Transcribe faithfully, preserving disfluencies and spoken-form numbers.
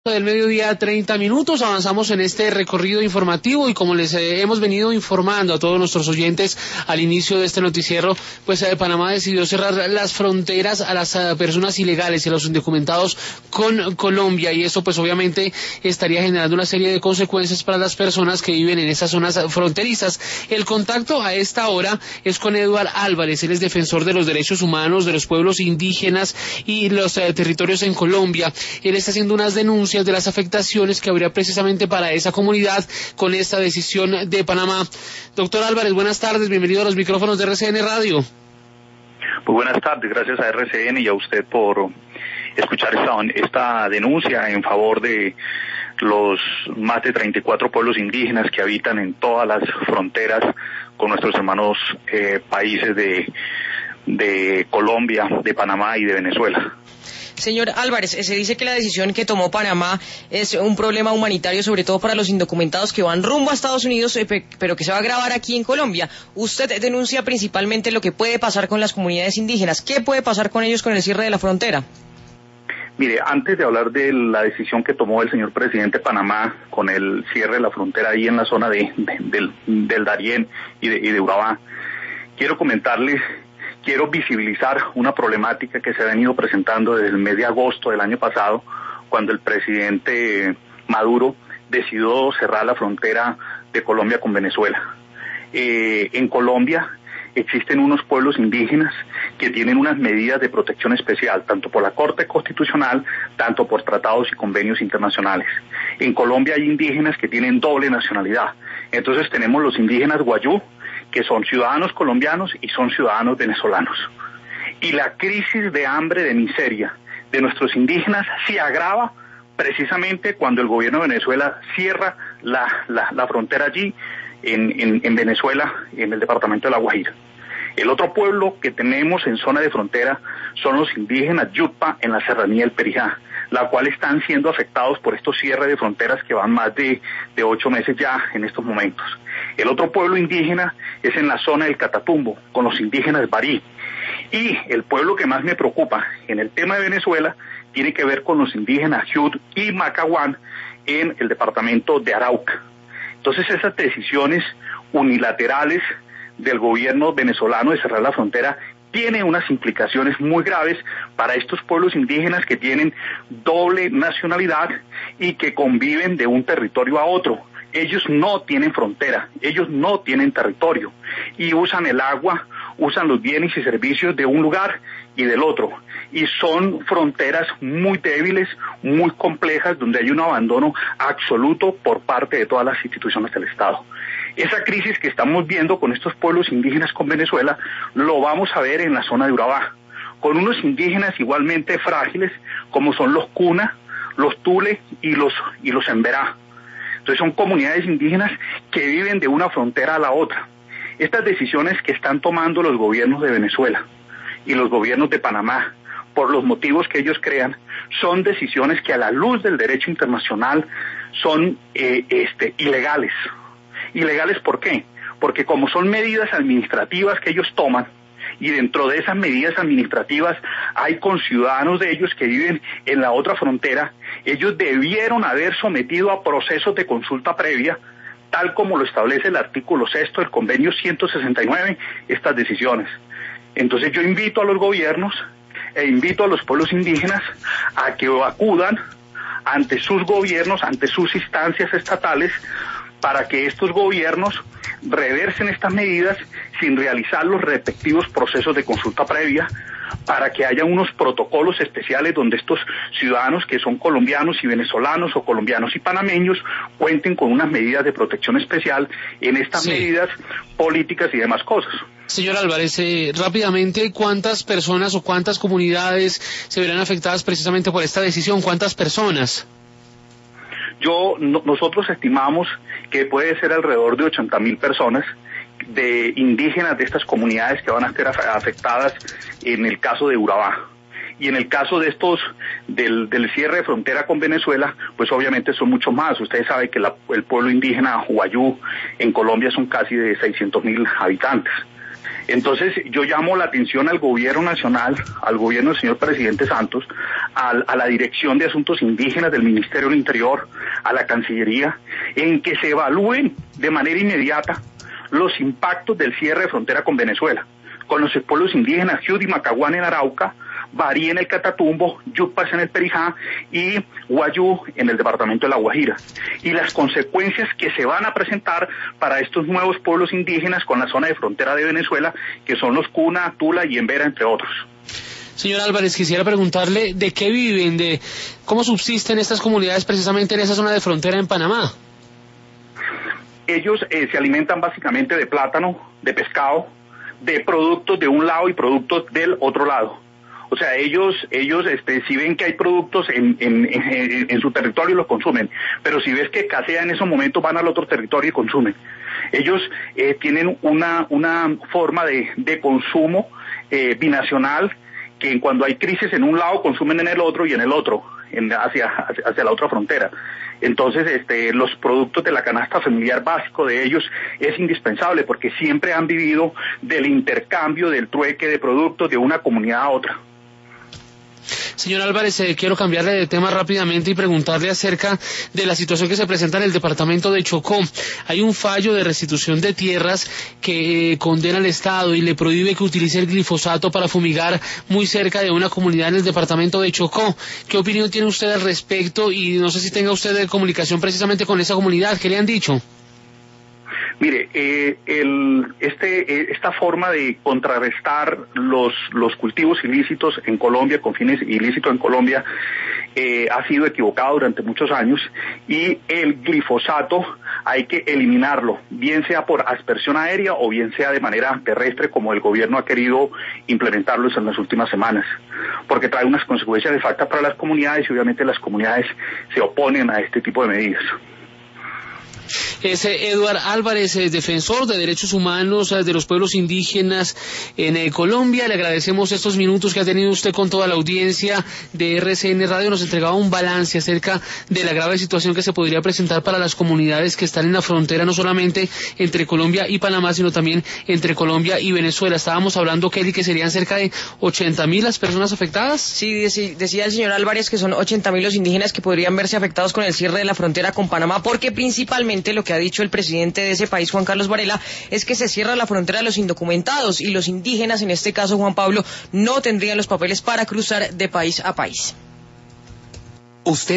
Del mediodía, treinta minutos, avanzamos en este recorrido informativo y como les eh, hemos venido informando a todos nuestros oyentes al inicio de este noticiero, pues eh, Panamá decidió cerrar las fronteras a las uh, personas ilegales y a los indocumentados con Colombia, y eso pues obviamente estaría generando una serie de consecuencias para las personas que viven en esas zonas fronterizas. El contacto a esta hora es con Eduard Álvarez. Él es defensor de los derechos humanos de los pueblos indígenas y los uh, territorios en Colombia. Él está haciendo unas denuncias de las afectaciones que habría precisamente para esa comunidad con esta decisión de Panamá. Doctor Álvarez, buenas tardes, bienvenido a los micrófonos de R C N Radio. Muy buenas tardes, gracias a R C N y a usted por escuchar esta, esta denuncia en favor de los más de treinta y cuatro pueblos indígenas que habitan en todas las fronteras con nuestros hermanos eh, países de, de Colombia, de Panamá y de Venezuela. Señor Álvarez, se dice que la decisión que tomó Panamá es un problema humanitario, sobre todo para los indocumentados que van rumbo a Estados Unidos, pero que se va a agravar aquí en Colombia. Usted denuncia principalmente lo que puede pasar con las comunidades indígenas. ¿Qué puede pasar con ellos con el cierre de la frontera? Mire, antes de hablar de la decisión que tomó el señor presidente de Panamá con el cierre de la frontera ahí en la zona de, de, del, del Darién y de, y de Urabá, quiero comentarles... Quiero visibilizar una problemática que se ha venido presentando desde el mes de agosto del año pasado, cuando el presidente Maduro decidió cerrar la frontera de Colombia con Venezuela. Eh, en Colombia existen unos pueblos indígenas que tienen unas medidas de protección especial, tanto por la Corte Constitucional, tanto por tratados y convenios internacionales. En Colombia hay indígenas que tienen doble nacionalidad. Entonces tenemos los indígenas guayú, que son ciudadanos colombianos y son ciudadanos venezolanos. Y la crisis de hambre, de miseria de nuestros indígenas se agrava precisamente cuando el gobierno de Venezuela cierra la, la, la frontera allí en, en, en Venezuela, en el departamento de La Guajira. El otro pueblo que tenemos en zona de frontera son los indígenas Yutpa en la serranía del Perijá, la cual están siendo afectados por estos cierres de fronteras que van más de, de ocho meses ya en estos momentos. El otro pueblo indígena es en la zona del Catatumbo, con los indígenas Barí. Y el pueblo que más me preocupa en el tema de Venezuela tiene que ver con los indígenas Yud y Macahuán en el departamento de Arauca. Entonces esas decisiones unilaterales del gobierno venezolano de cerrar la frontera tiene unas implicaciones muy graves para estos pueblos indígenas que tienen doble nacionalidad y que conviven de un territorio a otro. Ellos no tienen frontera, ellos no tienen territorio y usan el agua, usan los bienes y servicios de un lugar y del otro. Y son fronteras muy débiles, muy complejas, donde hay un abandono absoluto por parte de todas las instituciones del Estado. Esa crisis que estamos viendo con estos pueblos indígenas con Venezuela, lo vamos a ver en la zona de Urabá, con unos indígenas igualmente frágiles, como son los Cuna, los Tule y los, y los Emberá. Entonces son comunidades indígenas que viven de una frontera a la otra. Estas decisiones que están tomando los gobiernos de Venezuela y los gobiernos de Panamá, por los motivos que ellos crean, son decisiones que a la luz del derecho internacional son eh, este, ilegales. ¿Ilegales por qué? Porque como son medidas administrativas que ellos toman, y dentro de esas medidas administrativas hay conciudadanos de ellos que viven en la otra frontera, ellos debieron haber sometido a procesos de consulta previa, tal como lo establece el artículo sexto del convenio ciento sesenta y nueve, estas decisiones. Entonces yo invito a los gobiernos e invito a los pueblos indígenas a que acudan ante sus gobiernos, ante sus instancias estatales, para que estos gobiernos reversen estas medidas sin realizar los respectivos procesos de consulta previa, para que haya unos protocolos especiales donde estos ciudadanos que son colombianos y venezolanos o colombianos y panameños cuenten con unas medidas de protección especial en estas sí. medidas políticas y demás cosas. Señor Álvarez, eh, rápidamente, ¿cuántas personas o cuántas comunidades se verán afectadas precisamente por esta decisión? ¿Cuántas personas? Yo, no, nosotros estimamos que puede ser alrededor de ochenta mil personas de indígenas de estas comunidades que van a estar afectadas en el caso de Urabá. Y en el caso de estos, del, del cierre de frontera con Venezuela, pues obviamente son mucho más. Ustedes saben que la, el pueblo indígena Guayú en Colombia son casi de seiscientos mil habitantes. Entonces yo llamo la atención al gobierno nacional, al gobierno del señor presidente Santos, al, a la Dirección de Asuntos Indígenas del Ministerio del Interior, a la Cancillería, en que se evalúen de manera inmediata los impactos del cierre de frontera con Venezuela, con los pueblos indígenas Judi, Macaguán en Arauca, Barí en el Catatumbo, Yupas en el Perijá y Guayú en el departamento de La Guajira. Y las consecuencias que se van a presentar para estos nuevos pueblos indígenas con la zona de frontera de Venezuela, que son los Cuna, Tula y Embera, entre otros. Señor Álvarez, quisiera preguntarle de qué viven, de cómo subsisten estas comunidades precisamente en esa zona de frontera en Panamá. Ellos eh, se alimentan básicamente de plátano, de pescado, de productos de un lado y productos del otro lado. O sea, ellos, ellos, este, si ven que hay productos en, en, en, en su territorio los consumen, pero si ves que escasea en esos momentos van al otro territorio y consumen. Ellos eh, tienen una, una forma de, de consumo eh, binacional, que cuando hay crisis en un lado consumen en el otro y en el otro, en, hacia, hacia, hacia la otra frontera. Entonces, este, los productos de la canasta familiar básico de ellos es indispensable porque siempre han vivido del intercambio, del trueque de productos de una comunidad a otra. Señor Álvarez, eh, quiero cambiarle de tema rápidamente y preguntarle acerca de la situación que se presenta en el departamento de Chocó. Hay un fallo de restitución de tierras que eh, condena al Estado y le prohíbe que utilice el glifosato para fumigar muy cerca de una comunidad en el departamento de Chocó. ¿Qué opinión tiene usted al respecto? Y no sé si tenga usted de comunicación precisamente con esa comunidad. ¿Qué le han dicho? Mire, eh, el, este, eh, esta forma de contrarrestar los, los cultivos ilícitos en Colombia, con fines ilícitos en Colombia, eh, ha sido equivocada durante muchos años y el glifosato hay que eliminarlo, bien sea por aspersión aérea o bien sea de manera terrestre, como el gobierno ha querido implementarlo en las últimas semanas, porque trae unas consecuencias nefastas para las comunidades y obviamente las comunidades se oponen a este tipo de medidas. Es Eduard Álvarez, es defensor de derechos humanos de los pueblos indígenas en eh, Colombia. Le agradecemos estos minutos que ha tenido usted con toda la audiencia de R C N Radio. Nos entregaba un balance acerca de la grave situación que se podría presentar para las comunidades que están en la frontera, no solamente entre Colombia y Panamá, sino también entre Colombia y Venezuela. Estábamos hablando, Kelly, que serían cerca de ochenta mil las personas afectadas. Sí, decía el señor Álvarez que son ochenta mil los indígenas que podrían verse afectados con el cierre de la frontera con Panamá, porque principalmente lo que ha dicho el presidente de ese país, Juan Carlos Varela, es que se cierra la frontera a los indocumentados y los indígenas, en este caso Juan Pablo, no tendrían los papeles para cruzar de país a país. Usted